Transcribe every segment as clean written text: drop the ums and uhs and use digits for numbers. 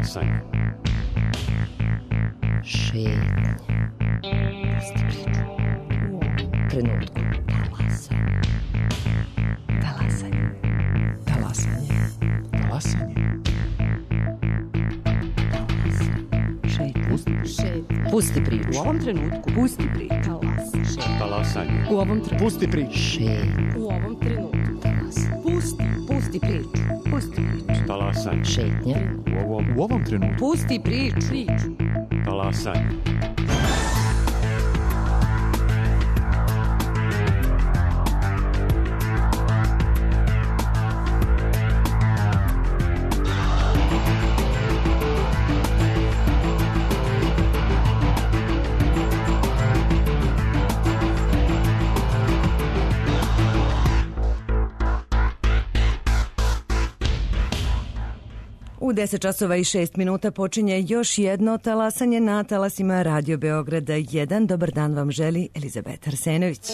Talasanje. Šetnja. Pusti priču. U ovom trenutku. Talasanje. Talasanje. Talasanje. Pusti priču. U ovom trenutku. Pusti priču. Talasanje. U ovom trenutku. Pusti priču. U ovom trenutku. Pusti priču. Pusti priču. Talasanje. Šetnja. U ovom trenutku. Pusti priču. Talasanje. U 10 časova i 6 minuta počinje još jedno talasanje na talasima Radio Beograda 1. Dobar dan vam želi Elizabeta Arsenović.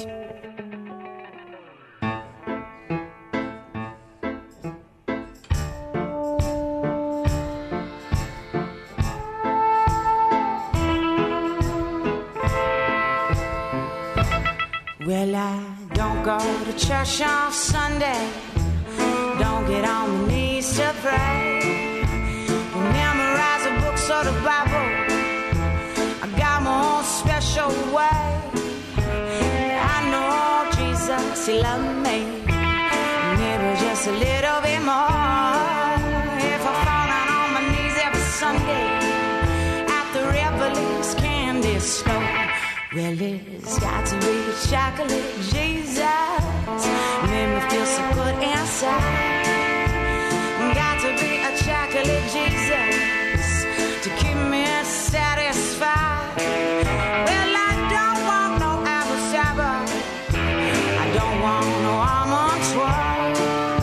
Well, I don't go to church on Sunday, don't get on my knees to pray, don't memorize the books of the Bible, I got my own special way. I know Jesus, He loved me, maybe just a little bit more. If I fall down on my knees every Sunday at the Revelings candy store, well, it's got to be chocolate Jesus, made me feel so good inside. Got to be a chocolate Jesus to keep me satisfied. Well, I don't want no apple cider, I don't want no almond twirl.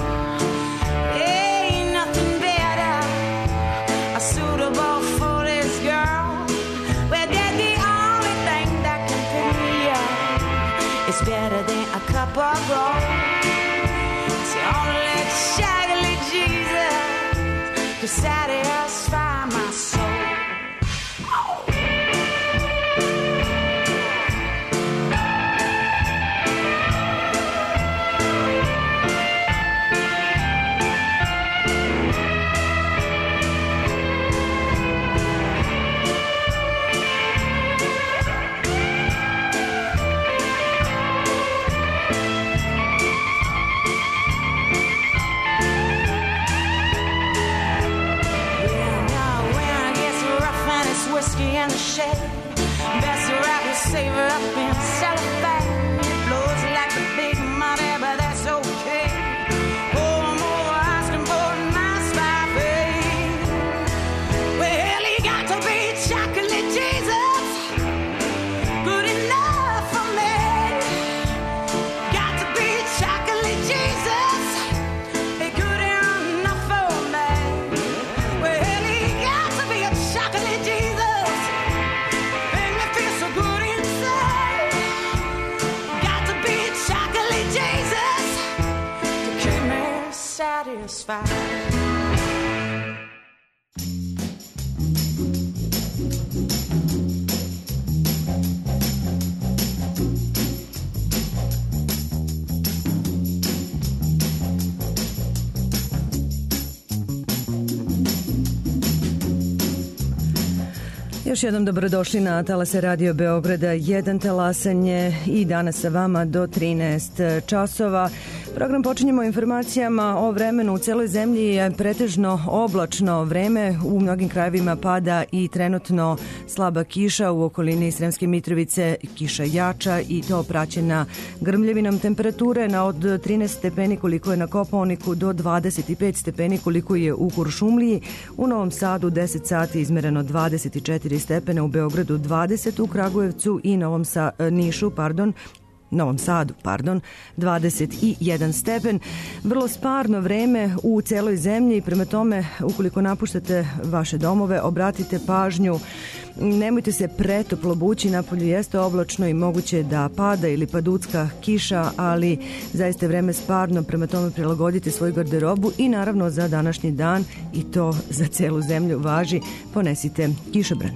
Ain't nothing better, a suitable foolish girl. Well, they're the only thing that can pick me up. It's better than a cup of gold. It's the only chocolate Jesus to satisfy my soul. Whiskey in the shade, best to wrap your savor up in cellophane. It blows like the big money, but that's okay. Oh, I'm over asking for a nice buffet. Well, he got to be chocolate Jesus, good enough for me. Got to be chocolate Jesus, good enough for me. Well, he got to be a chocolate Jesus. Satisfied. Još jednom dobrodošli na talase Radio Beograda 1 talasanje i danas sa vama do 13 časova. Program počinjemo informacijama o vremenu. U celoj zemlji je pretežno oblačno vreme, u mnogim krajevima pada i trenutno slaba kiša, u okolini Sremske Mitrovice kiša jača i to praćena grmljevinom. Temperature na od 13 stepeni koliko je na Kopaoniku do 25 stepeni koliko je u Kuršumliji. U Novom Sadu 10 sati izmereno 24 stepene, u Beogradu 20, u Kragujevcu i Novom Sadu, 21 stepen. Vrlo sparno vreme u celoj zemlji, prema tome, ukoliko napuštate vaše domove, obratite pažnju nemojte se pretoplo obući, napolju jeste oblačno i moguće da pada ili paducka kiša, ali zaista je vreme sparno, prema tome prilagodite svoju garderobu i naravno za današnji dan, i to za celu zemlju važi, ponesite kišobran.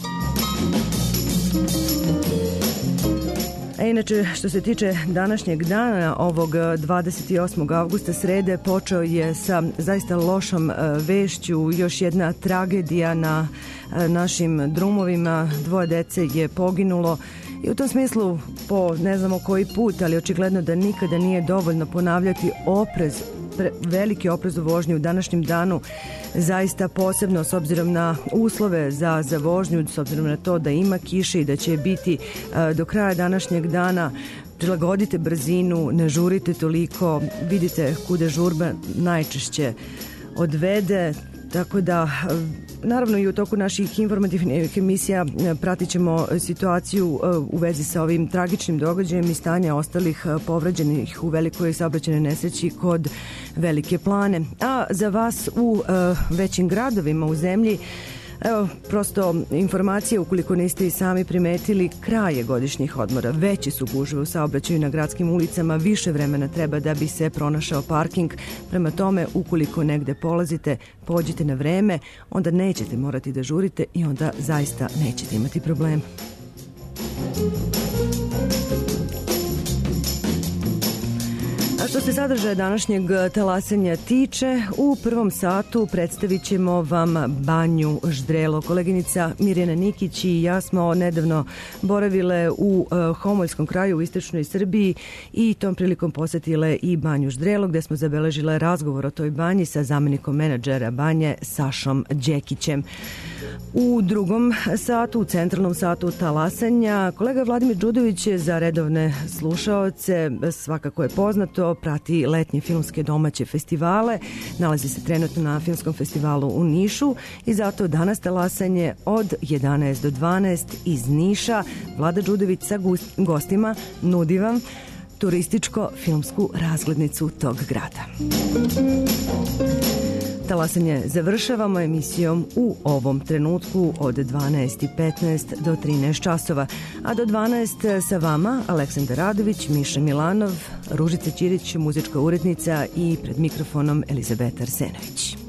Inače, što se tiče današnjeg dana, ovog 28. avgusta, srede, počeo je sa zaista lošom vešću, još jedna tragedija na našim drumovima, 2 dece je poginulo i u tom smislu, po ne znamo koji put, ali očigledno da nikada nije dovoljno ponavljati oprez, veliki oprez u vožnji u današnjem danu, zaista posebno s obzirom na uslove za vožnju, s obzirom na to da ima kiše i da će biti do kraja današnjeg dana. Prilagodite brzinu, ne žurite toliko, vidite kuda žurba najčešće odvede, tako da naravno i u toku naših informativnih emisija pratit ćemo situaciju u vezi sa ovim tragičnim događajem i stanja ostalih povređenih u velikoj saobraćajnoj nesreći kod Velike Plane. A za vas u većim gradovima u zemlji, evo, prosto informacije, ukoliko niste i sami primetili, kraj je godišnjih odmora, veći su gužve u saobraćaju na gradskim ulicama, više vremena treba da bi se pronašao parking, prema tome, ukoliko negde polazite, pođite na vreme, onda nećete morati da žurite i onda zaista nećete imati problem. A što se sadržaja današnjeg talasanja tiče, u prvom satu predstavit ćemo vam Banju Ždrelo. Koleginica Mirjana Nikić i ja smo nedavno boravile u Homoljskom kraju u istočnoj Srbiji i tom prilikom posetile i Banju Ždrelo, gde smo zabeležile razgovor o toj banji sa zamenikom menadžera banje Sašom Đekićem. U drugom satu, u centralnom satu talasanja, kolega Vladimir Đudović je za redovne slušaoce, svakako je poznato, prati letnje filmske domaće festivale, nalazi se trenutno na filmskom festivalu u Nišu i zato danas talasanje od 11 do 12 iz Niša. Vlada Đudović sa gostima nudi vam turističko-filmsku razglednicu tog grada. Talasanje završavamo emisijom u ovom trenutku od 12:15 do 13 časova, a do 12 sa vama Aleksandar Radović, Miša Milanov, Ružica Ćirić, muzička urednica, i pred mikrofonom Elizabeta Arsenović.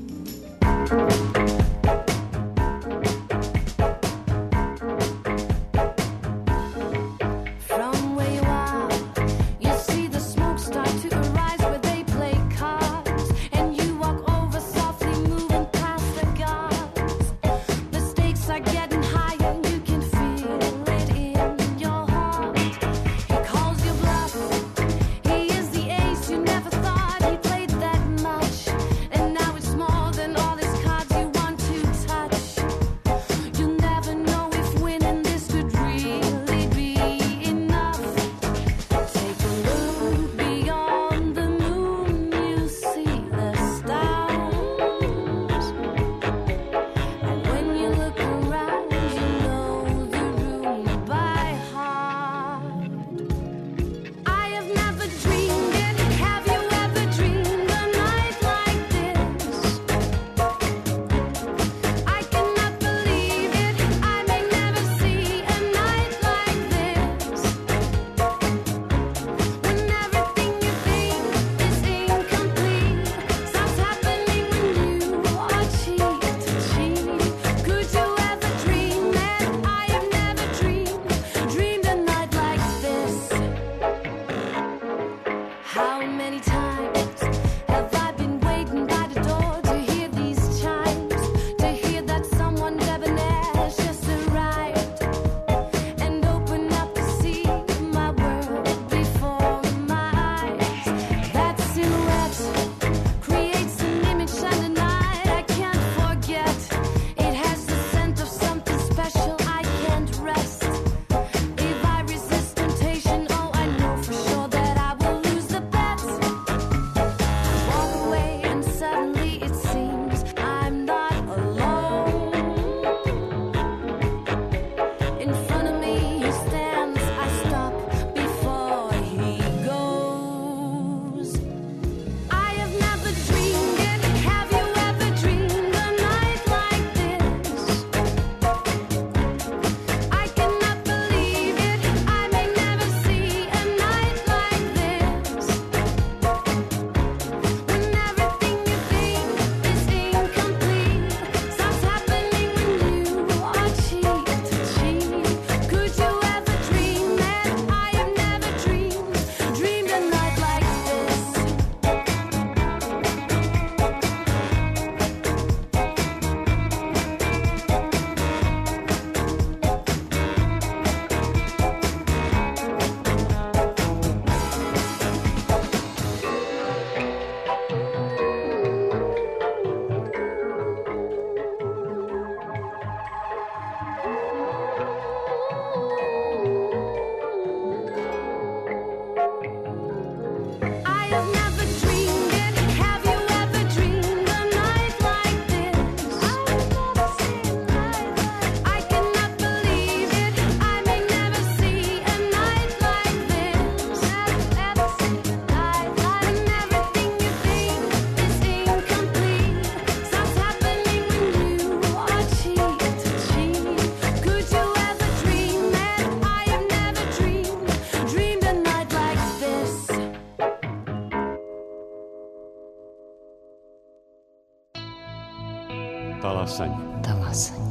Talasanje. Talasanje.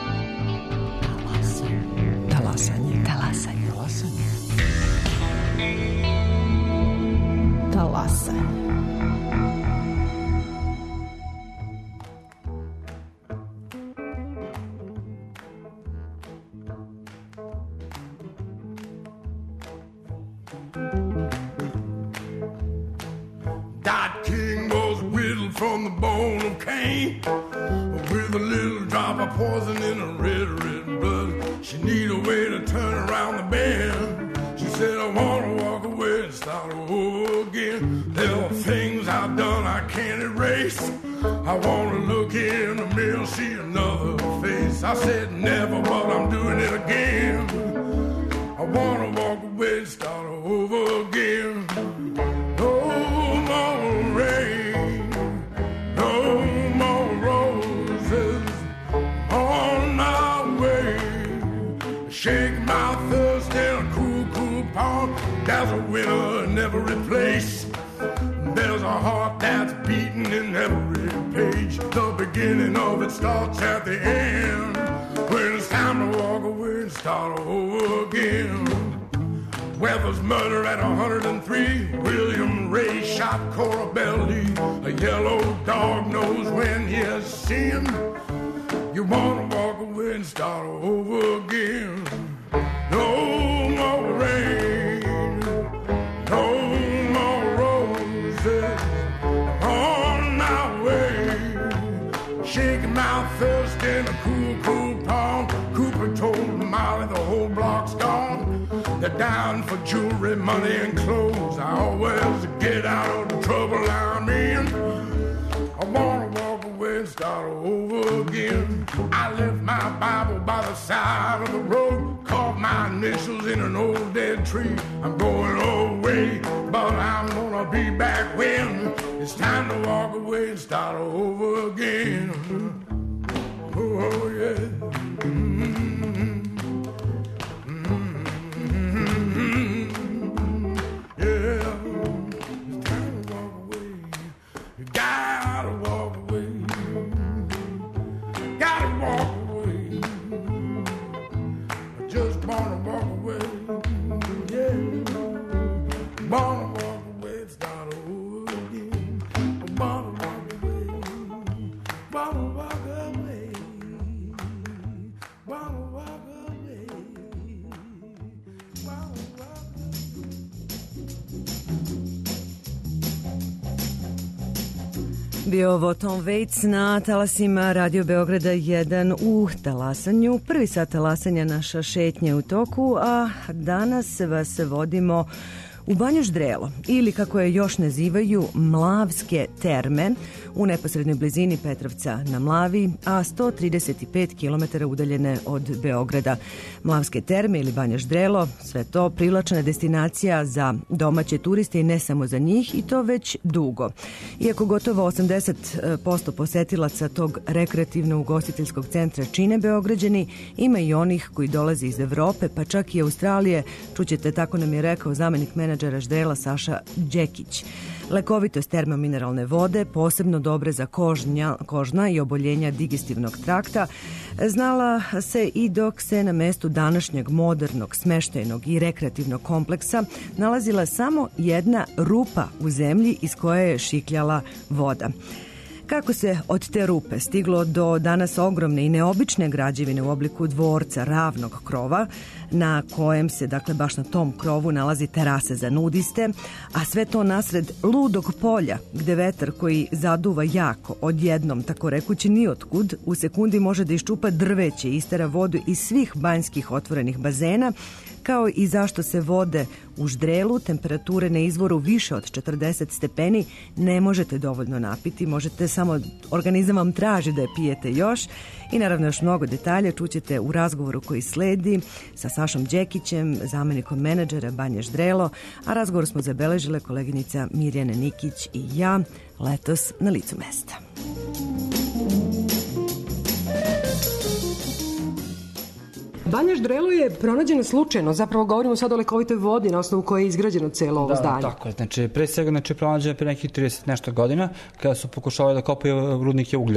Talasanje. Talasanje. Talasanje. Talasanje. Talasanje. From the bone of Cain, with a little drop of poison in her red, red blood. She need a way to turn around the bend. She said, I want to walk away and start over again. There are things I've done I can't erase. I want to look in the mirror, see another face. I said never, but I'm doing it again. I want to walk away and start over again. No more rain, no more roses on my way. Shake my thirst in a cool, cool pond. There's a winner in every place. There's a heart that's beating in every page. The beginning of it starts at the end. When it's time to walk away and start over again. Weather's murder at 103. William Ray shot Cora Belly. A yellow dog knows when he has sinned. You wanna walk away and start over again. No more rain, no more roses on my way. Shaking my thirst in a cool, cool pond. Cooper told Molly the whole block's gone. They're down for jewelry, money, and clothes. I always get out of the trouble I'm in. I wanna walk away and start over again. I left my Bible by the side of the road, carved my initials in an old dead tree. I'm going away, but I'm gonna be back when it's time to walk away and start over again. Oh yeah. Bio ovo Tom Waits na talasima Radio Beograda 1 u talasanju. Prvi sat talasanja naša šetnja u toku, a danas vas vodimo u Banju Ždrelo, ili kako je još nazivaju Mlavske terme, u neposrednoj blizini Petrovca na Mlavi, a 135 km udaljene od Beograda. Mlavske terme ili Banja Ždrelo, sve to privlačna destinacija za domaće turiste i ne samo za njih, i to već dugo. Iako gotovo 80% posetilaca tog rekreativno-ugostiteljskog centra čine Beograđani, ima i onih koji dolaze iz Evrope, pa čak i Australije. Čućete, tako nam je rekao zamenik menadžera Ždrela Saša Đekić. Lekovitost termomineralne vode, posebno dobre za kožna i oboljenja digestivnog trakta, znala se i dok se na mestu današnjeg modernog, smeštajnog i rekreativnog kompleksa nalazila samo jedna rupa u zemlji iz koje je šikljala voda. Kako se od te rupe stiglo do danas ogromne i neobične građevine u obliku dvorca ravnog krova, na kojem se, dakle, baš na tom krovu nalazi terasa za nudiste, a sve to nasred ludog polja, gde vetar koji zaduva jako, odjednom, tako rekući nijotkud, u sekundi može da iščupa drveće i istera vodu iz svih banjskih otvorenih bazena, kao i zašto se vode u Ždrelu, temperature na izvoru više od 40 stepeni, ne možete dovoljno napiti, možete samo, organizam vam traži da je pijete još, i naravno još mnogo detalja čućete u razgovoru koji sledi sa Sašom Đekićem, zamenikom menadžera Banje Ždrelo, a razgovor smo zabeležile koleginica Mirjana Nikić i ja letos na licu mesta. Banja Ždrelo je pronađena slučajno, zapravo govorimo sad o lekovitoj vodi na osnovu koje je izgrađeno celo ovo zdanje. Da, tako je. Pre svega pronađena pre nekih 30 nešto godina, kada su pokušavali da kopaju rudnike ugljevode.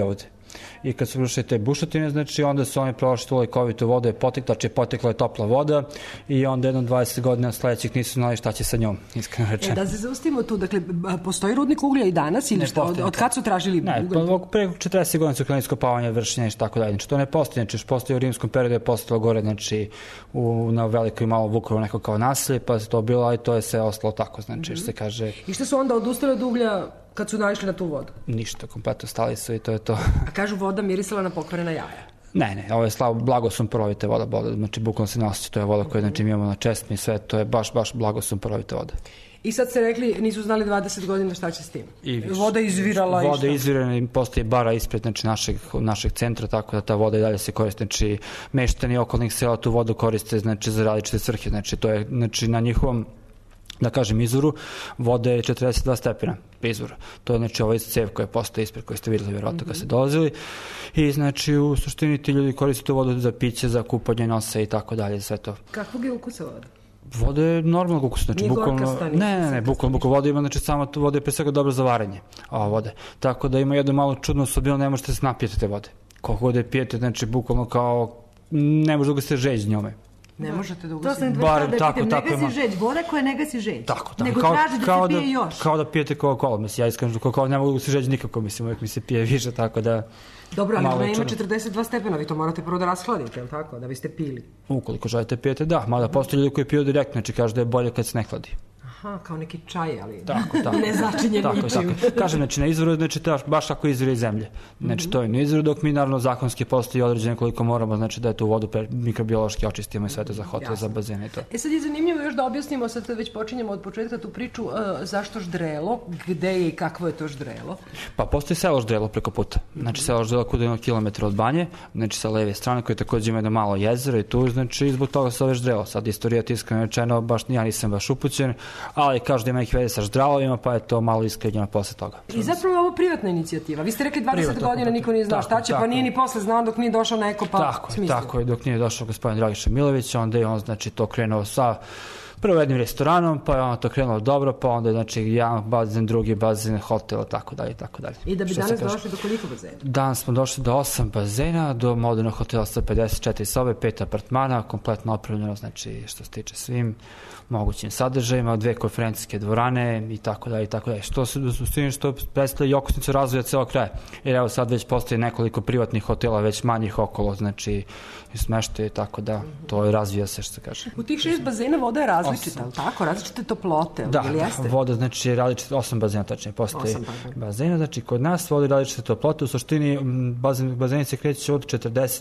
I kad su vršili te bušotine, znači onda su oni prošli tu lekovitu vodu, je potekla, znači potekla je topla voda i onda jednom 20 godina sledećih nisu znali šta će sa njom, iskreno rečeno. Da se zaustavimo tu, dakle, postoji rudnik uglja i danas ili šta? Od kad su tražili ugalj? Ne, pre 40 godina su krenuli iskopavanje, vršenja i tako dalje. Znači to ne postoji, znači postoji u rimskom periodu je postalo gore, znači na veliko i malo Vukovo neko kao naselje, pa se to bilo, ali to je sve ostalo tako, znači što se kaže. I što su onda odustali od uglja kad su naišli na tu vodu? Ništa, kompletno stali su i to je to. A kažu voda mirisala na pokvarena jaja. Ne, ovo je blagosumporovite voda, znači bukvalno se nosi, to je voda koju znači mi imamo na česmi i sve, to je baš blagosumporovite voda. I sad ste rekli, nisu znali 20 godina šta će s tim. Voda izvirala i šta? Voda izvirala i postoji bara ispred znači, našeg centra, tako da ta voda i dalje se koriste. Znači, meštani okolnih sela tu vodu koriste znači, za različite svrhe. Znači, to je znači, na njihovom da kažem izvoru, voda je 42 stepena izvora. To je znači ovaj cev koja postoji ispred koji ste vidjeli vjerojatno kad ste dolazili. I znači u suštini ti ljudi koriste tu vodu za piće, za kupanje nosa i tako dalje, sve to. Kakvog je ukusa voda? Voda je normalnog ukusa, znači nije bukvalno ne, bukvalno voda ima, znači samo voda je pre svega dobro za varenje vode. Tako da ima jednu malu čudnu osobinu, ne možete se napijeti te vode. Koliko vode pijete, znači bukvalno kao ne može da se žeđ njome. Ne možete da ugasite. To sam da pitam, ne gasi žeđ, voda koja ne gasi žeđ. Tako. Nego traži da se pije još. Kao da pijete Coca-Cola, mislim, ja iskrenuo Coca-Cola ne mogu da se žeđ nikako, mislim, uvijek mi se pije više, tako da... Dobro, ali ona ima 42 stepena, vi to morate prvo da rashladite, jel tako, da biste pili? Ukoliko želite pijete, da, mada postoje ljudi koji piju direktno, znači kaže da je bolje kad se ne hladi. Aha, kao neki čaj, ali tako. ne začinjen ničim. Kažem, znači na izvoru, znači baš ako izvore iz zemlje. Znači to je na izvoru, dok mi naravno zakonski postoji određene koliko moramo, znači da je tu vodu mikrobiološki očistimo i sve to za hotel, za bazene i to. Sad je zanimljivo još da objasnimo, sad već počinjemo od početka tu priču, zašto Ždrelo, gde je i kakvo je to Ždrelo? Pa postoji selo Ždrelo preko puta. Znači selo Ždrelo kuda je 1 kilometar od Banje, znači sa leve strane koje takođe ima jedno malo jezero i tu, znači zbog toga se zove Ždrelo. Sad istorija iskreno rečeno, baš ja nisam baš upućen, ali kažu da ima ih veze sa Ždralovima, pa je to malo iskrivljeno posle toga. I zapravo je ovo privatna inicijativa. Vi ste rekli 20 godina niko nije znao šta će, pa nije ni posle znao dok nije došao neko pa smislio. Tako je, dok nije došao gospodin Dragiša Milović, onda je on znači to krenuo sa prvo jednim restoranom, pa je ono to krenulo dobro, pa onda znači jedan bazen, drugi bazen, hotel, tako dalje. I da bi danas došli do koliko bazena? Danas smo došli do 8 bazena, do modernog hotela sa 54 sobe, 5 apartmana, kompletno opremljeno, znači što se tiče svim mogućim sadržajima, 2 konferencijske dvorane i tako dalje. Što se što predstavlja i okosnicu razvoja celog kraja. Jer evo sad već postoji nekoliko privatnih hotela, već manjih okolo, znači smeštaju, tako da to razvija se, što se kaže. U tih 6 bazena voda je različita, ali tako? Različite toplote, ili jeste? Da, voda znači različite, 8 bazena tačnije, postoji bazena, znači kod nas voda je različite toplote, u suštini bazeni se kreće od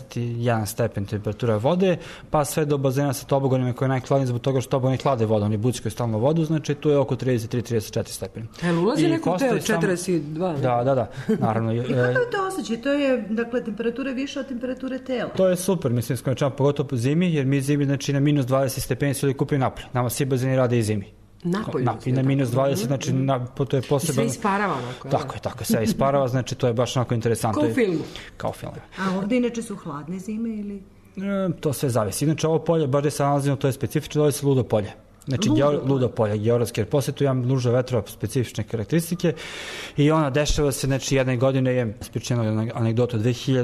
41 stepen temperatura vode, pa sve do bazena sa toboganima koji je najhladniji zbog toga što tobogani hlade vodu, oni buckaju stalno vodu, znači tu je oko 33-34 stepeni. Jel ulazi neko te 42? Da, naravno. I kako je to osjećaj? To je, dakle, temperatura više od temperature tela. To je super, mislim, skočemo pogotovo po zimi, jer mi zimi, znači na minus 20 stepeni su ljudi kupili napolje. Nama svi bazeni rade i zimi. Napolju? I na minus 20, znači to je poseban... I sve isparava onako. Tako je, sve isparava, znači to je baš onako interesantno. Kao u filmu. A ovde inače su hladne zime ili... To sve zavisi. Inače ovo polje, baš gde se nalazimo, to je specifično, zove se Ludo polje. Znači, ludo polje, geografski, jer poslije tu imam luža vetrova specifične karakteristike i ona dešava se, znači, jedne godine je ispričano anegdota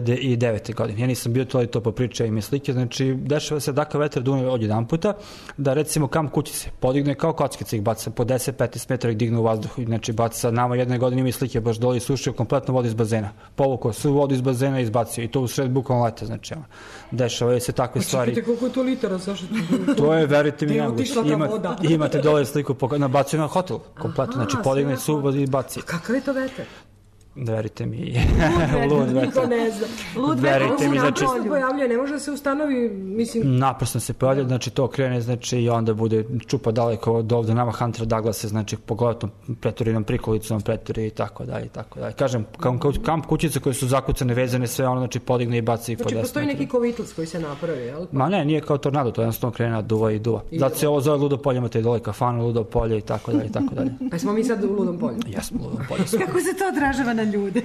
2009. godine. Ja nisam bio to popričao im je slike, znači, dešava se da vetar dune od jedan puta, da recimo kamp kućice podigne kao kockice, ih baca po 10-15 metara, ih digne u vazduhu, znači, baca nama jedne godine ima i slike, baš dole i sušio kompletno vodu iz bazena. Povukao svu vodu iz bazena i izbacio i to u sred bukvalno leta, znači, dešavaju se takve stvari. Čekajte, koliko je to litara, Saša? To je, verite mi, imate dole sliku, nabacio na hotel, kompletno, znači podigne suv i baci. A kakav je to vetar? Verite mi, lud vetar. Niko ne zna. Lud vetar, on se naprasno pojavljuje, ne može da se ustanovi, mislim... Naprasno se pojavljuje, znači to krene, znači i onda bude čupa daleko od ovde, nama Huntera Douglasa, znači pogotovo pretorinom prikolicom, pretori i tako dalje. Kažem, kamp kućice koje su zakucane, vezane, sve ono, znači podigne i baci ih po 10 metara. Znači postoji neki Kovitlac koji se napravi, jel? Ma ne, nije kao tornado, to jednostavno krene duva i duva. Zato se ovo zove Ludo polje, imate dole kafanu, Ludo polje i tako dalje. Pa smo mi sad u Ludom polju? Jesmo u Ludom polju. Kako se to odražava na na ljude.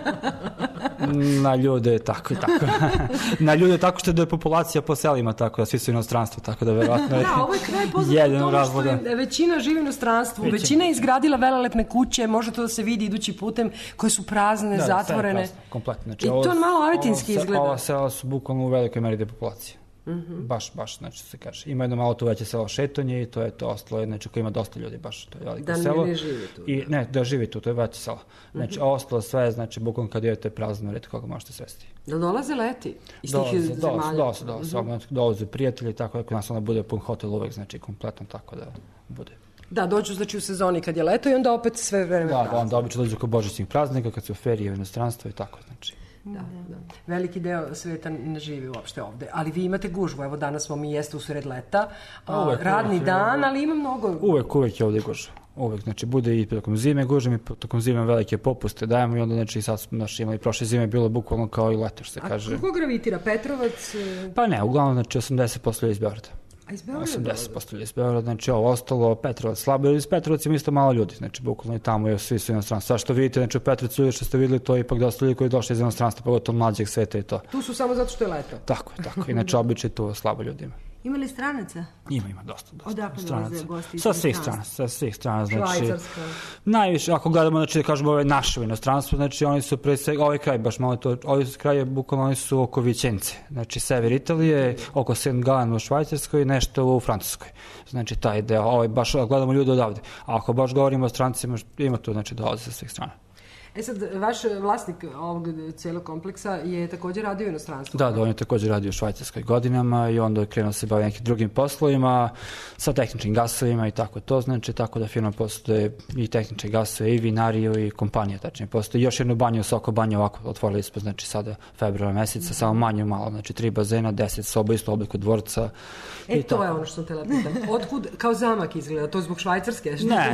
Na ljude, tako i tako. Na ljude tako što da je populacija po selima, tako da svi su inostranstvo, tako da verovatno je Da, ovo je kraj poznat po tome što je većina živi u inostranstvu. Većina je izgradila velelepne kuće, može to da se vidi idući putem, koje su prazne, zatvorene. Prazno, kompletno. Znači, I to malo avetinski izgleda. Ova sela su bukvalno u velikoj meri depopulacije. Baš, znači se kaže. Ima jedno malo tu veće selo Šetonje i to je to ostalo, znači koji ima dosta ljudi, baš to je veliko selo. Da ne živi tu. Da živi tu, to je veće selo. Znači, ostalo sve je, znači, bukvalno kad idete prazno, redko koga možete svesti. Da dolaze leti iz tih zemalja? Dolaze prijatelji, tako da kod nas onda bude pun hotel uvek, znači kompletno tako da bude. Da, dođu znači u sezoni kad je leto i onda opet sve vreme prazno. Da, onda obično dođu kod božićnih praznika, kad su ferije u inostranstvu i tako, znači. Da. Veliki deo sveta ne živi uopšte ovde, ali vi imate gužvu, evo danas smo mi jeste u sred leta, radni dan, ali ima mnogo... Uvek je ovde gužva. Uvek, znači bude i tokom zime gužva, mi tokom zime velike popuste dajemo i onda znači sad smo imali prošle zime bilo bukvalno kao i leto, što se kaže. A kako gravitira? Petrovac? Pa ne, uglavnom znači 80% ljudi iz Beograda. A iz Beograda? 80% ljudi iz Beograda, znači ovo ostalo, Petrovac slabo, iz Petrovac ima isto malo ljudi, znači bukvalno i tamo je svi su inostranstvo. Sad što vidite, znači u Petrovcu što ste videli, to je ipak dosta ljudi koji došli iz inostranstva, pogotovo mlađeg sveta i to. Tu su samo zato što je leto? Tako, inače običaj tu slabo ljudi ima. Ima li stranaca? Ima dosta Odakle dolaze gosti? Sa svih strana, znači Švajcarska. najviše, ako gledamo, znači da kažemo ove naše u inostranstvu, znači oni su pre svega, ovaj kraj baš malo to, ovaj kraj je bukvalno, oni su oko Vićence, znači sever Italije, oko St. Gallen u Švajcarskoj, nešto u Francuskoj, znači taj deo, ovaj baš gledamo ljude odavde, a ako baš govorimo o strancima, ima tu, znači dolaze sa svih strana. Sad, vaš vlasnik ovog cijelog kompleksa je također radio u inostranstvu? Da, on je također radio u Švajcarskoj godinama i onda je krenuo se baviti nekim drugim poslovima, sa tehničkim gasovima i tako to, znači tako da firma postoje i tehničke gasove i vinariju i kompanija, tačnije postoje još jednu banju, Soko banju ovako otvorili smo, znači sada februara meseca, samo manju malo, znači 3 bazena, 10 soba, isto obliku dvorca. To je ono što sam tela pitam. Otkud kao zamak izgleda? To zbog Švajcarske?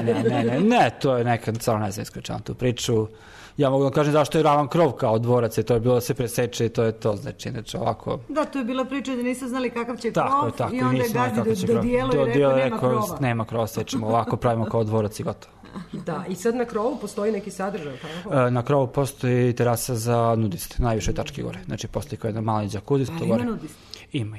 Ne, to je nekad, samo ne znam isključavam tu priču. Ja mogu da kažem zašto je ravan krov kao dvorac, to je bilo da se preseče i to je to, znači ovako... Da, to je bila priča da nisu znali kakav će krov tako, i onda je gazdi dodijelo i rekao nema krova. Nema krova, sečemo ovako, pravimo kao dvorac i gotovo. Da, i sad na krovu postoji neki sadržaj? Na krovu postoji terasa za nudiste, najviše tačke gore, znači postoji kao jedna mali džakuzi. Ali ima nudiste? Ima.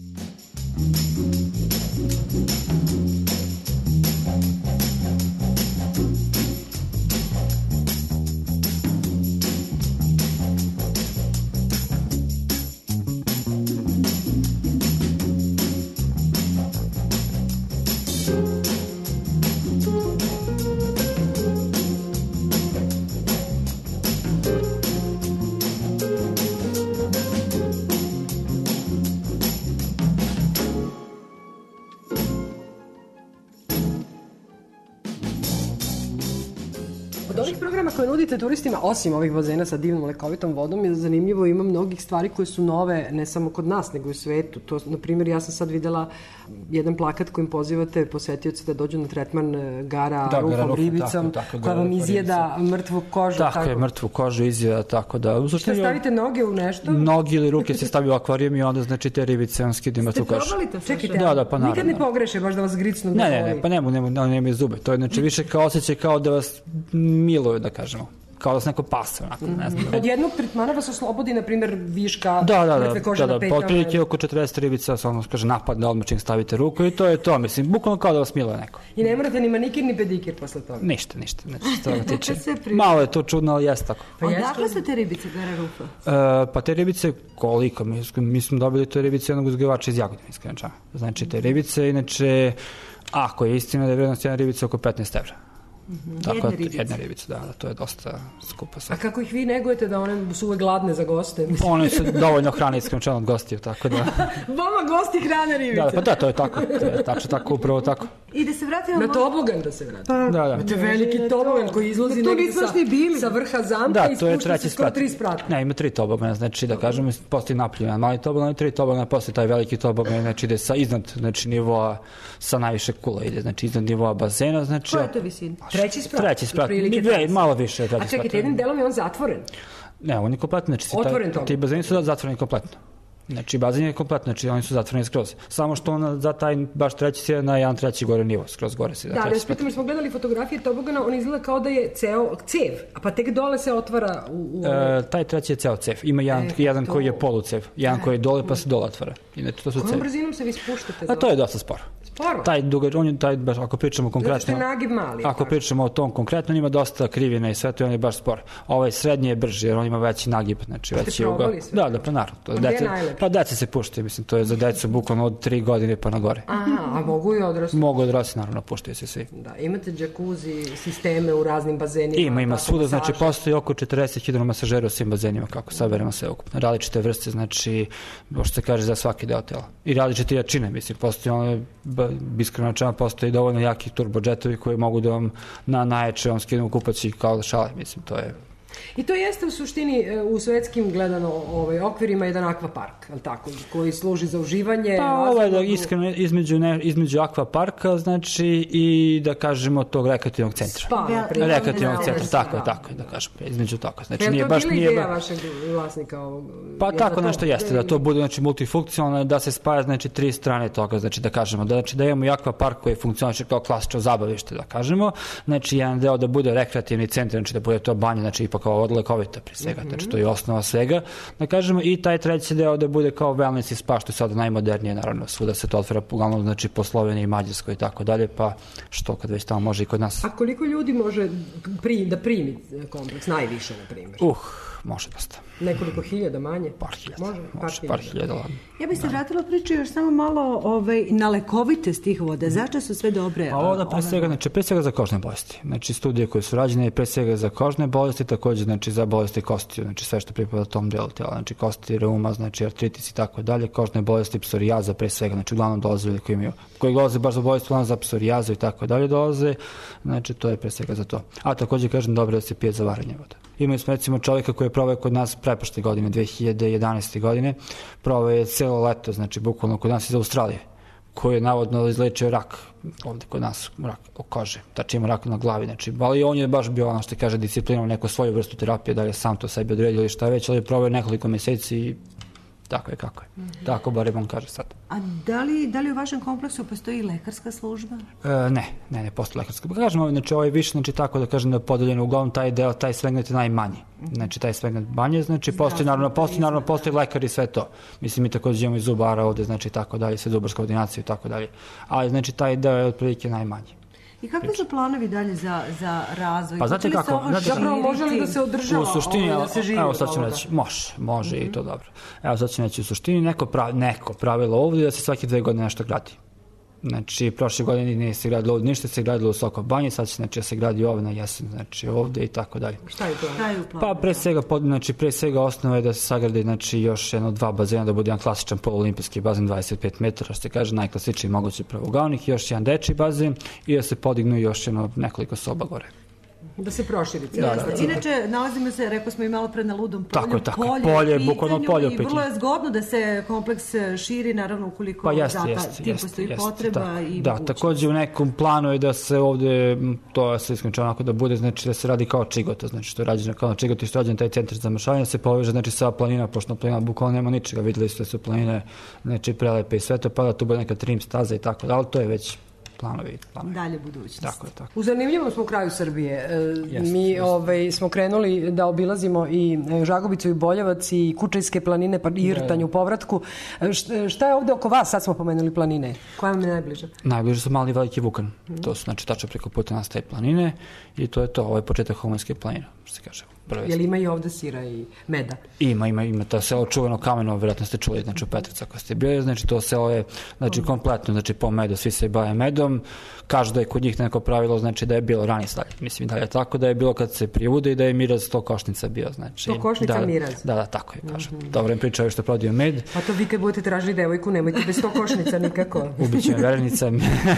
Od ovih programa koje nudite turistima, osim ovih bazena sa divnom lekovitom vodom, je zanimljivo, ima mnogih stvari koje su nove, ne samo kod nas, nego i u svetu. To, na primjer, ja sam sad videla jedan plakat kojim pozivate posetioce da dođu na tretman gara rufom ribicom, koja vam izjeda mrtvu kožu. Tako je, mrtvu kožu izjeda, tako da... Šta stavite noge u nešto? Noge ili ruke se stavljaju u akvarijum i onda, znači, te ribice vam skidi mrtvu kožu. Ste probali to? Čekajte, da, pa naravno. Nikad ne pogreše, baš da vas gricnu? Ne, pa nemaju zube. To je, znači, više kao osjećaj kao da vas miluju, da kažemo. Kao da se neko pasa, onako, ne znam. Od jednog tretmana vas oslobodi, na primjer, viška mrtve kože na 5 dana. Otprilike oko 40 ribica, samo kaže napadne odmah čim stavite ruku i to je to, mislim, bukvalno kao da vas miluje neko. I ne morate ni manikir ni pedikir posle toga? Ništa, znači, što toga tiče. Malo je to čudno, ali jeste tako. Odakle su te ribice, gara rufa? Pa te ribice, koliko? Mi smo dobili te ribice jednog uzgajivača iz Jagodine, iskreno. Znači, te ribice, inače, ako je istina da je vrednost jedna ribica oko 15 evra. Tako, jedna ribica, da, to je dosta skupo sve. A kako ih vi negujete da one su uvek gladne za goste? One su dovoljno hrane iskreno od gostiju, tako da... Vama gosti hrane ribice? Da, pa da, to je tako, tačno tako, upravo tako. I da se vratimo... Na tobogan da se vratimo? Da. To je veliki tobogan koji izlazi negdje sa vrha zamka i spušta se skoro 3 sprata. Ne, ima 3 tobogana, znači da kažemo, postoji napolje mali tobogan i 3 tobogana, postoji taj veliki tobogan, znači ide sa iznad, znači nivoa, sa najviše kula ide, znači iznad nivoa bazena, znači... Koja je to visina? Treći sprat, malo više. A čekajte, jednim delom je on zatvoren? Ne, on je kompletno, znači ti bazeni su zatvoreni kompletno. Znači, bazen je kompletno, znači oni su zatvoreni skroz. Samo što za taj baš treći se na jedan treći gore nivo, skroz gore se. Da, ali spitam, smo gledali fotografije tobogana, on izgleda kao da je ceo cev, a pa tek dole se otvara taj treći je ceo cev. Ima jedan koji je polucev, jedan koji je dole pa se dole otvara. Inače, to su kojom brzinom se vi spuštate? A to je dosta sporo. Sporo? Taj baš, ako pričamo konkretno... Zato što je nagib mali. Ako pričamo o tom konkretno, on ima dosta krivina i sve to, on je baš spor. Ovaj srednji je brži, jer on ima veći nagib, znači veći ugao. Da, pa naravno. Pa deci se puštaju, mislim, to je za decu bukvalno od 3 godine pa na gore. Aha, a mogu i odrasli? Mogu odrasli, naravno, puštaju se svi. Da, imate džakuzi, sisteme u raznim bazenima? Ima svuda, znači postoji oko 40.000 masažera u svim bazenima, kako saberemo sve ukupno. Različite vrste, znači, što se kaže za svaki deo tela. I različite jačine, mislim, postoji one, iskreno rečeno, postoji dovoljno jaki turbodžetovi koji mogu da vam na najjače skinu kupac i kao da šale, mislim, to je... I to jeste u suštini u svetskim gledano okvirima jedan akvapark, ali tako, koji služi za uživanje. Pa iskreno između akvaparka, znači i da kažemo tog rekreativnog centra. Rekreativnog centra, tako je, da kažem, između toga. Znači, nije baš ideja vašeg vlasnika ovog? Pa tako nešto jeste, da to bude znači multifunkcionalno, da se spaja znači 3 strane toga, znači da kažemo, da imamo i akvapark koji funkcioniše kao klasično zabavište, da kažemo, znači jedan deo da bude rekreativni centar, znači da bude to banje, znači ipak kao lekovita pre svega, znači to je osnova svega, da kažemo, i taj treći deo da bude kao wellness i spa, što je sada najmodernije, naravno, svuda se to otvara uglavnom, znači po Sloveniji i Mađarskoj i tako dalje, pa što kad već tamo može i kod nas. A koliko ljudi može da primi kompleks, najviše, na primjer? Može dosta. Nekoliko hiljada manje? Par hiljada. Može, par hiljada. Ja bih se vratila priču još samo malo na lekovitost tih voda. Zašto su sve dobre? A voda pre svega za kožne bolesti. Znači studije koje su rađene je pre svega za kožne bolesti, takođe znači za bolesti kostiju, znači sve što pripada tom delu tela, znači kosti, reuma, znači artritis i tako dalje, kožne bolesti, psorijaza pre svega, znači uglavnom dolaze ljudi koji dolaze baš za bolesti, uglavnom za psorijazu i tako dalje dolaze, znači to je pre svega za to. A takođe kažem dobro da se pije za varanje vode. Imali smo recimo čovjeka koji je proveo kod nas preprošle godine, 2011. godine, proveo je celo leto, znači bukvalno kod nas iz Australije, koji je navodno izlečio rak ovde kod nas, rak o kože, znači ima rak na glavi, znači, ali on je baš bio ono što kaže disciplinom neku svoju vrstu terapije, da je sam to sebi odredio ili šta već, ali je proveo nekoliko meseci i tako je kako je. Tako barem on kaže sad. A da li u vašem kompleksu postoji lekarska služba? Ne postoji lekarska. Pa kažem, znači ovo je više, znači tako da kažem da je podeljeno uglavnom taj deo, taj segment je najmanji. Znači taj segment manje, znači postoji lekar i sve to. Mislim, mi takođe imamo i zubara ovde, znači tako dalje, sve zubarsku ordinaciju i tako dalje. Ali znači taj deo je otprilike najmanji. I kakvi su planovi dalje za razvoj? Pa znate kako? Zapravo može li da se održava? U suštini, da se živi? Evo sad ću reći, može i to dobro. Evo sad ću reći, u suštini neko pravilo ovdje da se svake 2 godine nešto gradi. Znači, prošle godine nije se gradilo ovdje ništa, se gradilo u Soko banji, sad će znači, se gradi ovo na jesen, znači ovdje i tako dalje. Šta je to? Pa pre svega osnova je da se sagradi znači, još 2 bazena, da bude jedan klasičan poluolimpijski bazen 25 metara, što se kaže najklasičniji mogući pravougalnik, još jedan dečiji bazen i da se podignu još nekoliko soba gore. Da se proširi. Inače, nalazimo se, rekao smo i malo pred na Ludom polju. Tako, polje, bukvalno polje u pitanju. I vrlo je zgodno da se kompleks širi, naravno, ukoliko tim postoji potreba i mogućnost. Da, takođe u nekom planu je da se ovde, to se isključeno onako da bude, znači da se radi kao Čigota, znači što je rađeno kao Čigota i što je rađen taj centar za mršavanje, se poveže, znači sa planina, pošto planina bukvalno nema ničega, videli ste da su planine, znači prelepe i sve to, pa da tu bude neka trim staza i tako da, ali to je već planovi. Dalje budućnost. Tako. U zanimljivom smo kraju Srbije. Mi smo krenuli da obilazimo i Žagubicu i Boljevac i Kučajske planine, pa i Rtanj u povratku. Šta je ovde oko vas? Sad smo pomenuli planine. Koja vam je najbliža? Najbliže su Mali i Veliki Vukan. To su, znači, tačno preko puta nas te planine i to je to. Ovo je početak Homoljske planine, što se kaže. Jel ima i ovde sira i meda? Ima to selo čuveno Kameno, vjerojatno ste čuli, znači u Petrovcu ako ste bili, znači to selo je znači kompletno, znači po medu, svi se bave medom, kažu da je kod njih neko pravilo, znači da je bilo ranije dalje, mislim da je tako, da je bilo kad se privude i da je miraz 100 košnica bio, znači. 100 košnica miraz? Da, tako je, kažu. Dobro im pričaju što prodaju med. Pa to vi kad budete tražili devojku, nemojte bez 100 košnica nikako. Ubiće me vernica.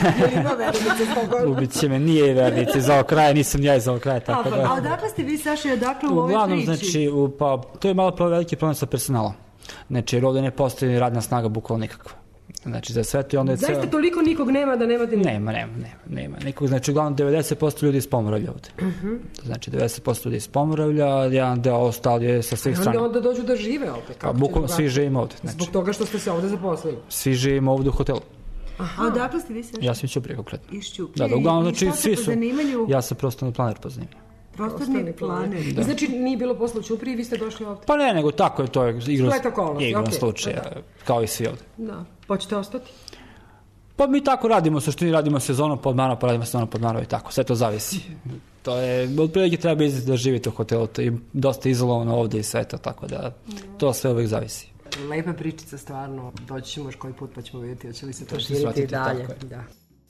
Ubiće me, nije vernice, za okraje, nisam ja iz ovog kraja, tako da. A odakle ste vi, Saša, i odakle u ovoj priči? Znači, to je malo veliki problem sa personalom. Znači, jer ovde ne postoji radna snaga bukvalno nikakva. Znači za sve to i onda je ceo... Zaista toliko nikog nema da nemate nikog? Nema nikog. Znači uglavnom 90% ljudi iz Pomoravlja ovde. Znači 90% ljudi iz Pomoravlja, jedan deo ostali je sa svih strana. Onda dođu da žive ovde? Pa bukvalno svi živimo ovde. Znači, zbog toga što ste se ovde zaposlili? Svi živimo ovde u hotelu. A odakle ste vi sve? Ja sam iz Ćuprije konkretno. Iz Ćuprije. Da, uglavnom, znači svi su... Zanimanju... Ja sam prostorni planer po zanimanju. Prostorni planer. Da. Znači nije bilo posla u Ćupriji i vi ste došli ovde? Pa ne, nego tako je, to je igrom slučaja, kao i svi ovde. Da. Hoćete ostati? Pa mi tako radimo, suštini radimo sezonom pod Marova, pa radimo sezonom pod Marova i tako, sve to zavisi. To je, otprilike treba izdati da živite u hotelu, to je dosta izolovano ovde i sve to, tako da to sve uvijek zavisi. Lepa pričica, stvarno, doći ćemo još koji put pa ćemo vidjeti, hoće li se to širiti i dalje. Da.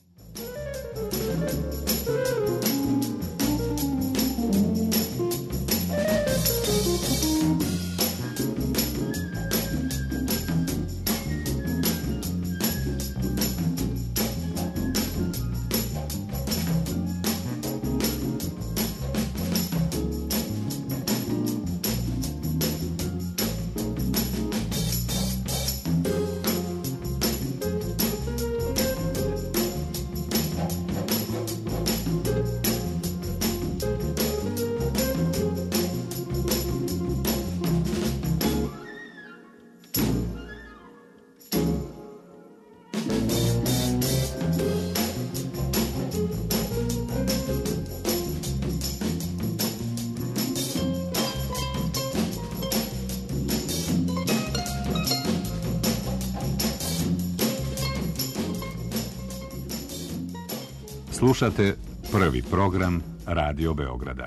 Slušate prvi program Radio Beograda.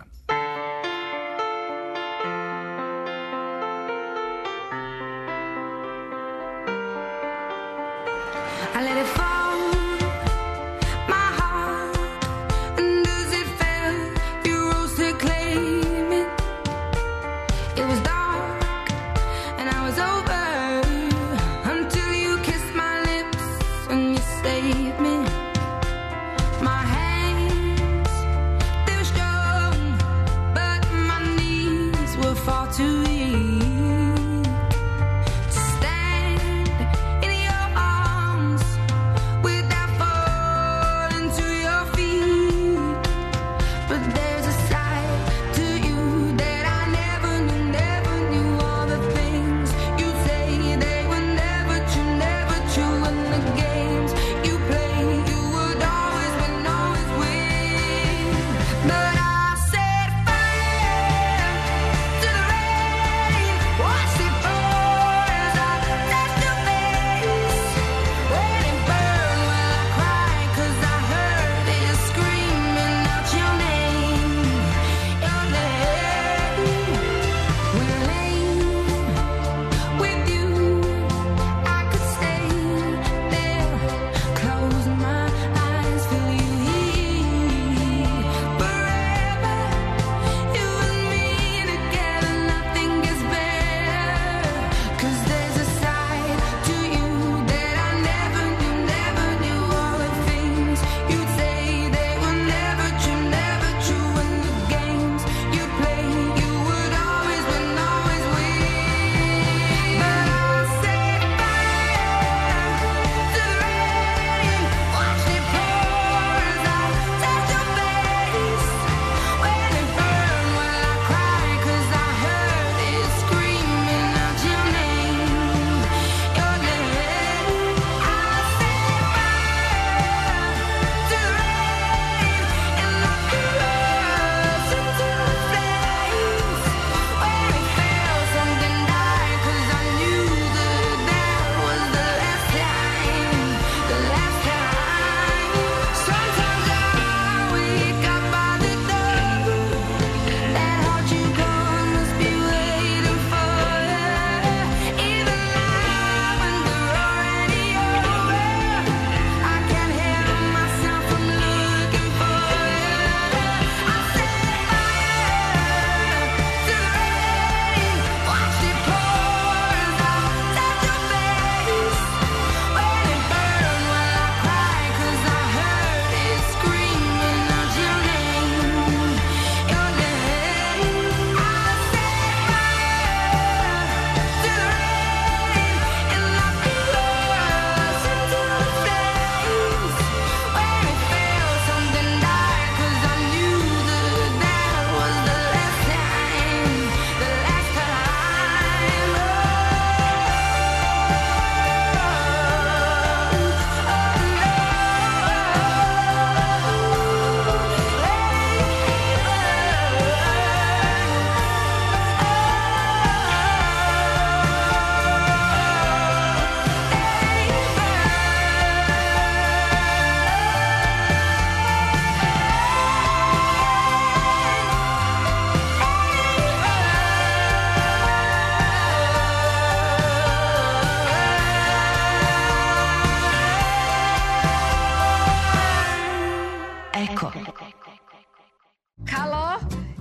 My hands, they were strong.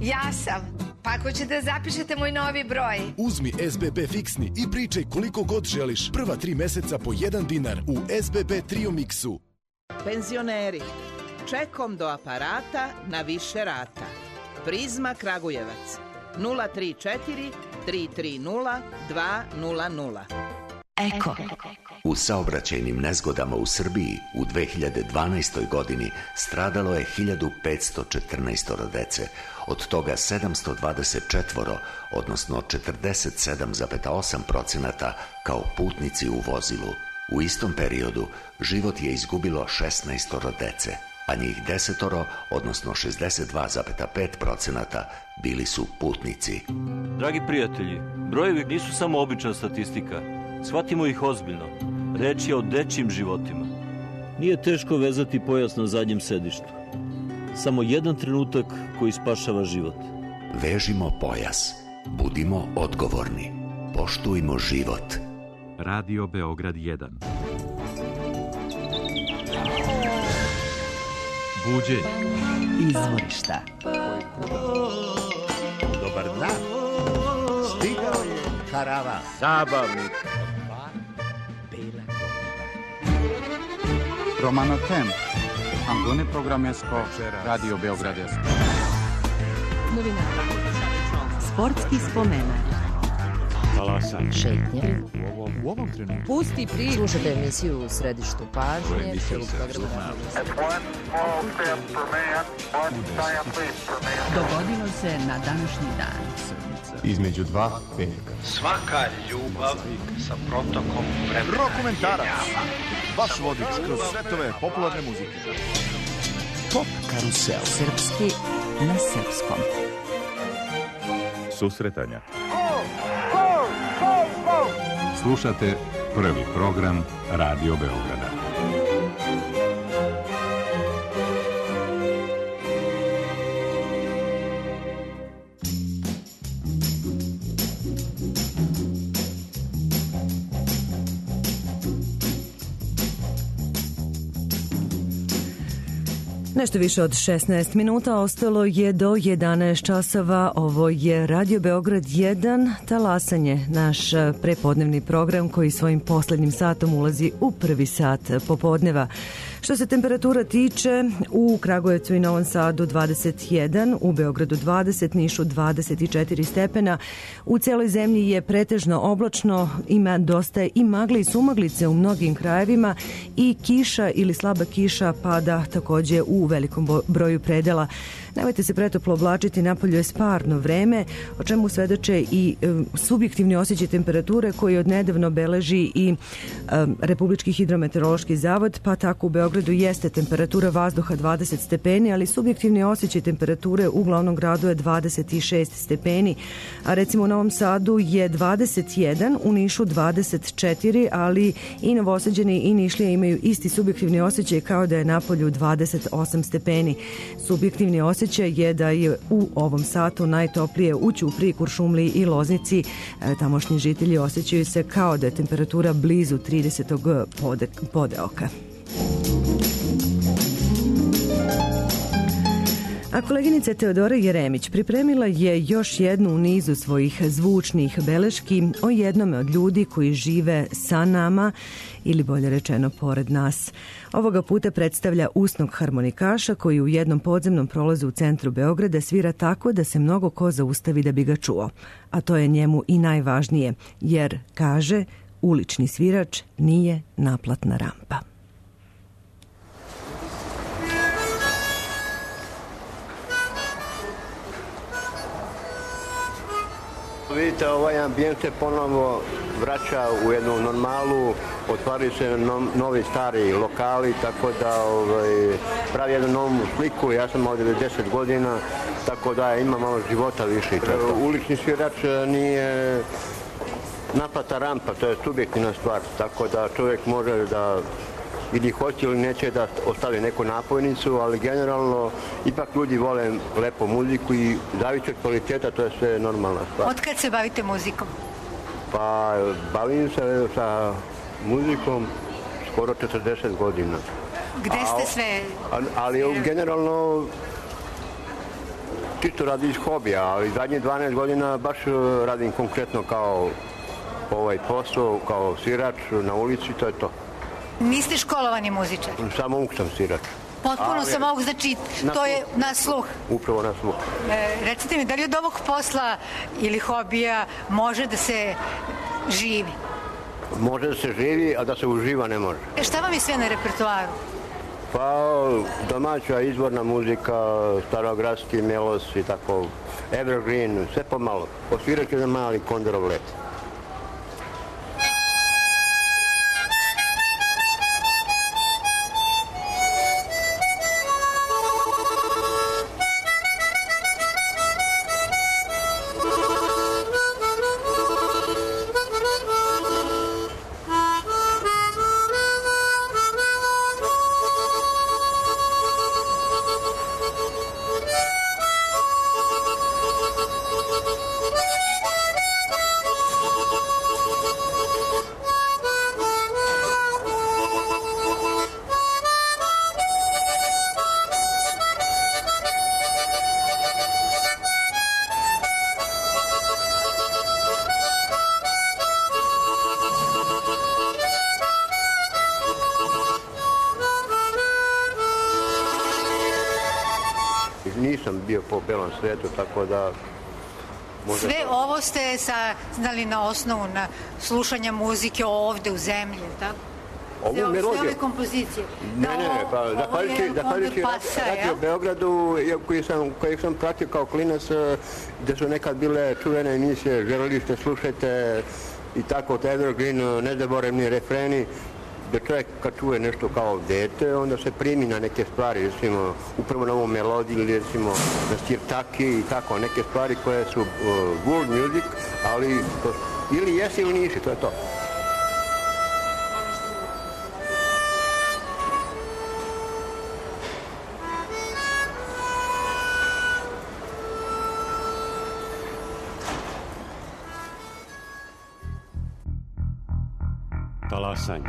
Ja sam. Pa ako ćete zapišete moj novi broj. Uzmi SBB fiksni i pričaj koliko god želiš. Prva 3 meseca po 1 dinar u SBB Trio Mixu. Penzioneri, čekom do aparata na više rata. Prizma Kragujevac 034 330 200. Eko. U saobraćajnim nezgodama u Srbiji u 2012. godini stradalo je 1514 dece, od toga 724, odnosno 47,8% kao putnici u vozilu. U istom periodu život je izgubilo 16 dece, a njih 10, odnosno 62,5% bili su putnici. Dragi prijatelji, brojevi nisu samo obična statistika. Shvatimo ih ozbiljno. Reč je o dečjim životima. Nije teško vezati pojas na zadnjem sedištu. Samo jedan trenutak koji spašava život. Vežimo pojas. Budimo odgovorni. Poštujmo život. Radio Beograd 1. Buđenje. Izvorišta. Dobar dan. Stigao je karavan. Zabavnik. Romano Tem. Angone programesko Radio Beograd 1. Novinari. Sportski spomenak. Talasanje. Šetnje. U ovom trenutku. Pusti priču. Slušajte emisiju u središtu pažnje. Dogodilo se na današnji dan. Između dva veka. Svaka ljubav sa protokom vremena. Rokomentarac. Vaš vodič kroz svetove popularne muzike. Top karusel. Srpski na srpskom. Susretanja. Slušate prvi program Radio Beograda. Nešto više od 16 minuta ostalo je do 11 časova. Ovo je Radio Beograd 1, talasanje, naš prepodnevni program koji svojim poslednjim satom ulazi u prvi sat popodneva. Što se temperatura tiče, u Kragujevcu i Novom Sadu 21, u Beogradu 20, Nišu 24 stepena. U celoj zemlji je pretežno oblačno, ima dosta i magle i sumaglice u mnogim krajevima i kiša ili slaba kiša pada takođe u velikom broju predela. Nemojte se pretoplo oblačiti, napolju je sparno vreme, o čemu svedoče i subjektivni osjećaj temperature koji odnedavno beleži i Republički hidrometeorološki zavod, pa tako u Beogradu jeste temperatura vazduha 20 stepeni, ali subjektivni osjećaj temperature u glavnom gradu je 26 stepeni, a recimo u Novom Sadu je 21, u Nišu 24, ali i Novosađani i Nišlije imaju isti subjektivni osjećaj kao da je napolju 28 stepeni. Subjektivni osjećaj je da je u ovom satu najtoplije u Ćupriji, Kuršumliji i Loznici. Tamošnji žitelji osjećaju se kao da je temperatura blizu 30. podeoka. A koleginica Teodora Jeremić pripremila je još jednu u nizu svojih zvučnih beleški o jednome od ljudi koji žive sa nama ili bolje rečeno pored nas. Ovoga puta predstavlja usnog harmonikaša koji u jednom podzemnom prolazu u centru Beograda svira tako da se mnogo ko zaustavi da bi ga čuo. A to je njemu i najvažnije, jer, kaže, ulični svirač nije naplatna rampa. Vidite, ovaj ambijent se ponovo vraća u jednu normalu, otvaraju se novi stari lokali, tako da pravi jednu novu sliku. Ja sam ovdje 10 godina, tako da ima malo života više. Ulični svirač nije naplata rampa, to je subjektivna stvar, tako da čovjek može da vidi hoće ili neće da ostavi neku napojnicu, ali generalno ipak ljudi vole lepo muziku i zavisi od kvaliteta, to je sve normalna stvar. Od kad se bavite muzikom? Pa bavim se sa muzikom skoro 40 godina. Gde ste sve? Ali generalno čisto radi iz hobija, ali zadnje 12 godina baš radim konkretno kao ovaj posao, kao svirač na ulici, to je to. Niste školovani muzičar? Samo uk sam svirač. Potpuno sam mogu, znači to je na sluh. Upravo na sluh. Recite mi, da li od ovog posla ili hobija može da se živi? Može da se živi, a da se uživa ne može. Šta vam je sve na repertoaru? Pa domaća izvorna muzika, starogradski melos i tako, evergreen, sve pomalo. Osvirat ću za mali Kondorov let. Nisam bio po belom svetu, tako da... Sve ovo ste saznali na osnovu na slušanja muzike ovde u zemlji, tako? Sve ove kompozicije. Ne, pa zahvaljujući Radio Beogradu, kojeg sam pratio kao klinac, gde su nekad bile čuvene emisije, želeli ste, slušajte i tako, evergreen, nezaboravni refreni, da čovjek kad čuje nešto kao dete, onda se primi na neke stvari, recimo upravo na ovu melodiju ili recimo na sirtaki i tako, neke stvari koje su world music, ali ili jesi ili nisi, to je to. Talasanje.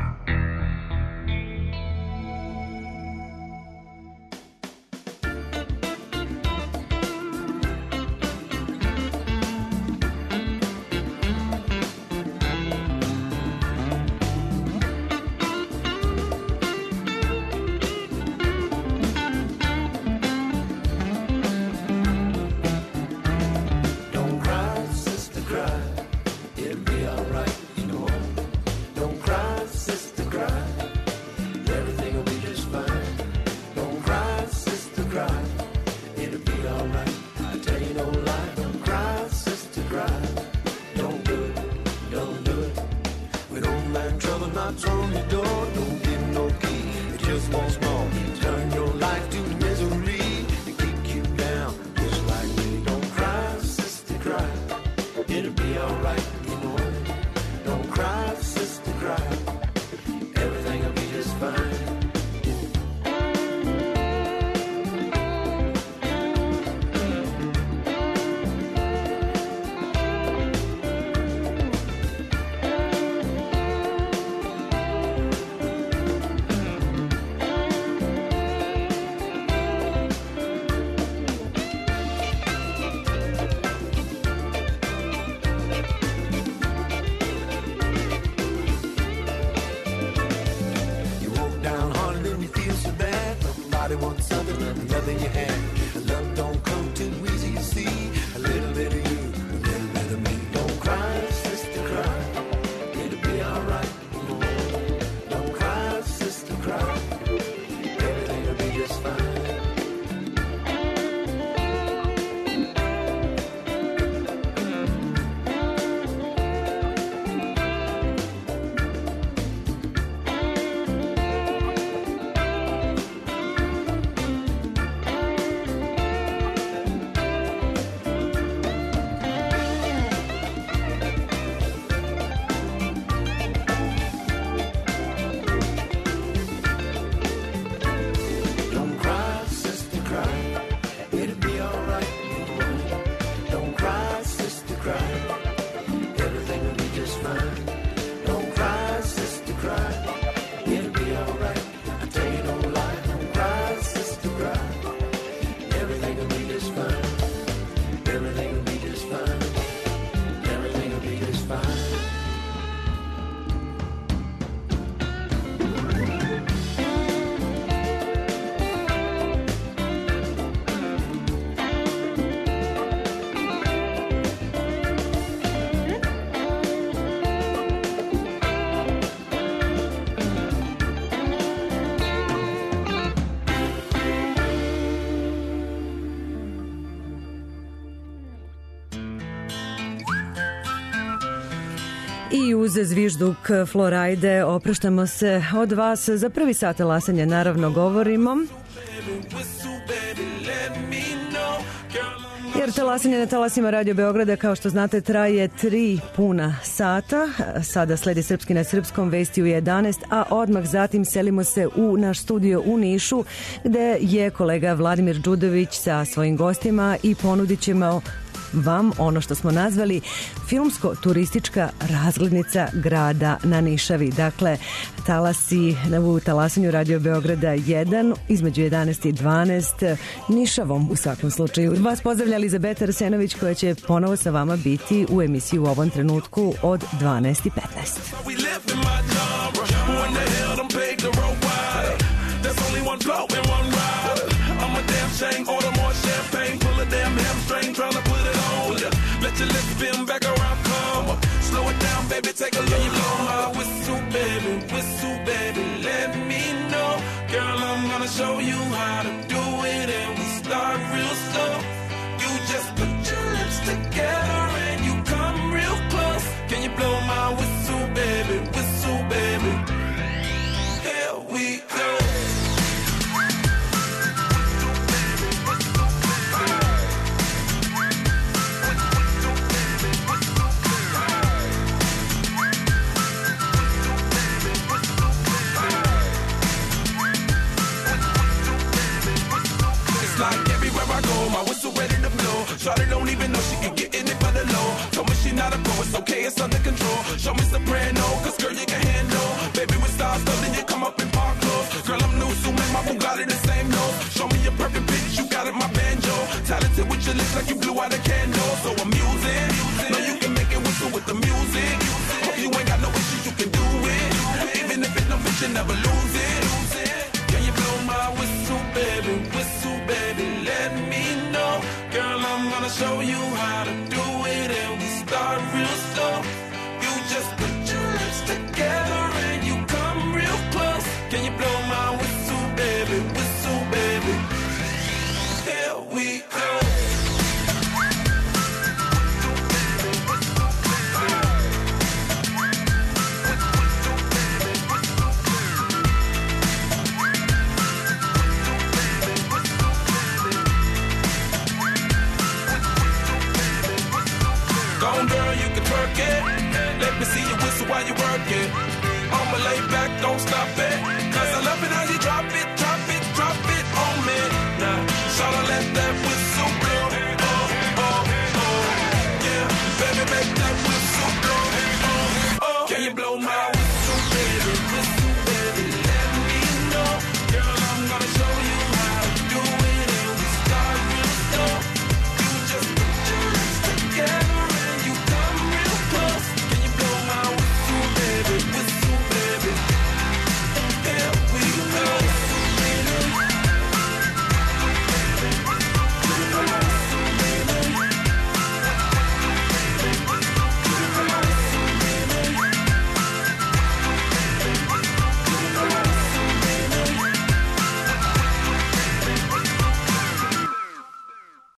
I uz zvižduk Florajde opraštamo se od vas. Za prvi sat talasanja naravno govorimo, jer talasanje na talasima Radio Beograda, kao što znate, traje 3 puna sata. Sada sledi Srpski na srpskom, vesti u 11, a odmah zatim selimo se u naš studio u Nišu, gde je kolega Vladimir Đudović sa svojim gostima i ponudit ćemo vam ono što smo nazvali filmsko-turistička razglednica grada na Nišavi. Dakle, talasi u talasanju Radio Beograda 1 između 11 i 12 Nišavom u svakom slučaju. Vas pozdravlja Elizabeta Arsenović, koja će ponovo sa vama biti u emisiji u ovom trenutku od 12:15. Let your lips spin back around, come on. Slow it down, baby, take a look. You blow my whistle, baby, let me know. Girl, I'm gonna show you how to do it, and we start real slow. You just put your lips together and you come real close. Can you blow my whistle, baby, here we go. Shawty don't even know she can get in it for the low. Told me she not a pro, it's okay, it's under control. Show me soprano, cause girl you can handle. Baby with stars, so then you come up in park clothes. Girl I'm new, so make my Bugatti the same nose. Show me your perfect pitch, you got it, my banjo. Talented with your lips like you blew out a candle. So I'm using, know you can make it whistle with the music. Hope you ain't got no issues, you can do it. Even if it don't fit, you never lose it. Can you blow my whistle, baby, let me know. Girl, I'm gonna show you how to do it, and we start real slow. You just put your lips together and you come real close. Can you blow my whistle, baby, here we go. Let me see you whistle while you work it. I'ma lay back, don't stop it. Cause I love it how you drop